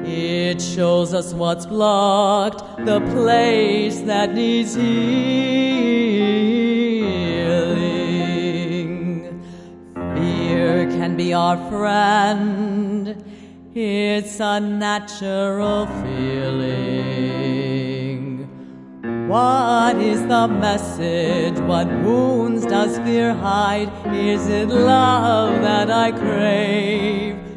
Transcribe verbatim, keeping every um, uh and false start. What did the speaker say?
It shows us what's blocked, the place that needs healing. Fear can be our friend, it's a natural feeling. What is the message? What wounds does fear hide? Is it love that I crave?